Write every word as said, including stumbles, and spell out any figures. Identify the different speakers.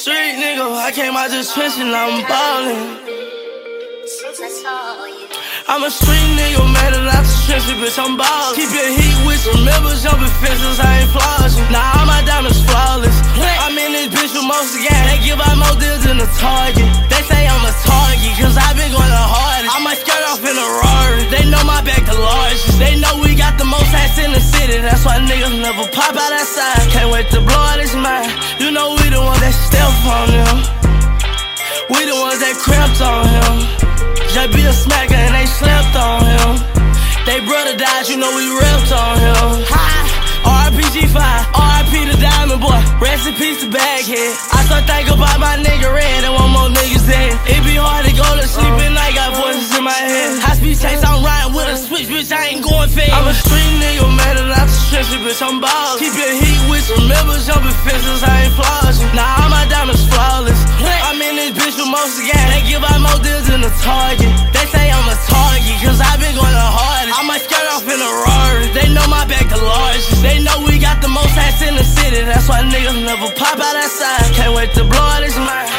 Speaker 1: street nigga, I came out just trenching, I'm ballin'. I'm a street nigga, made it out the trenches, bitch, I'm ballin'. Keep your heat with some members, jumping fences, I ain't flossing. Now all my diamonds flawless. I'm in this bitch with most of the gang, they give out more deals than a target. They say I'm a target, cause I been going the hardest. I might skirt off in a Rari, they know my back the largest. They know we got the most ass in the city, that's why niggas never pop out outside. Can't wait to blow out his mind, you know we the ones that step on him. We the ones that crept on him. Just be a smacker and they slept on him. They brother died, you know we repped on him. R I P G five, R I P the Diamond Boy, rest in peace to Baghead. I start thinking about my nigga Red and one more niggas dead. It be hard to go to sleep at night, got voices in my head. High speed chase, I'm riding with a switch, bitch, I ain't going fast. I'm a street nigga, made it out the trenches, bitch, I'm ballin'. Keep your heat with some members, jumping fences, I ain't flossing. Now all my diamonds flawless. I'm in this bitch with most of the gang, they give out more deals than a target. They say I'm a target, cause I been going the hardest. I might skirt off in a Rari, they know my back the largest. They know we got the most ass in the city, that's why niggas never pop out outside. Can't wait to blow out his mind.